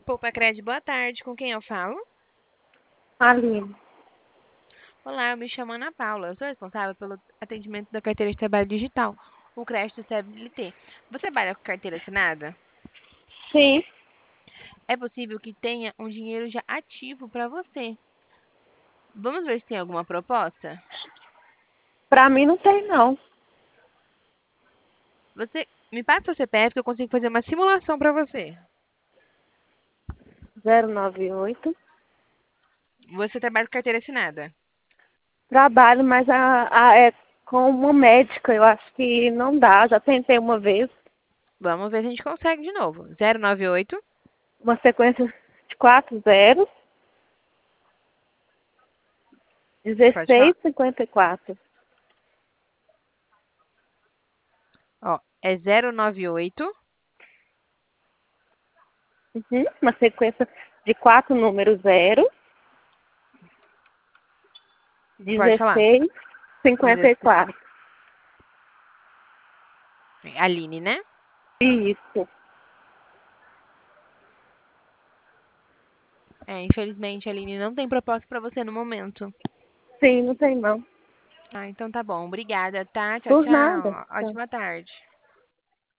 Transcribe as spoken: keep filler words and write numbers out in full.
Poupa Crédito, boa tarde. Com quem eu falo? Aline. Olá, eu me chamo Ana Paula. Eu sou responsável pelo atendimento da carteira de trabalho digital, o crédito C L T. Você trabalha com carteira assinada? Sim, É possível que tenha um dinheiro já ativo para você. Vamos ver se tem alguma proposta? pra mim não tem não. Você me passa o C P F que eu consigo fazer uma simulação para você. zero nove oito. Você trabalha com carteira assinada? Trabalho, mas a, a, é com uma médica. Eu acho que não dá. Já tentei uma vez. Vamos ver se a gente consegue de novo. Zero nove oito. Uma sequência de quatro zeros. Pode falar. dezesseis cinquenta e quatro. Ó, é zero nove oito. Uhum. Uma sequência de quatro números zero. Pode falar. dezesseis cinquenta e dezesseis. quatro. Aline, né? Isso. É, infelizmente, Aline, não tem proposta para você no momento. Sim, não tem não. Ah, então tá bom. Obrigada, tá? Tchau, Por nada. tchau. Ótima tarde.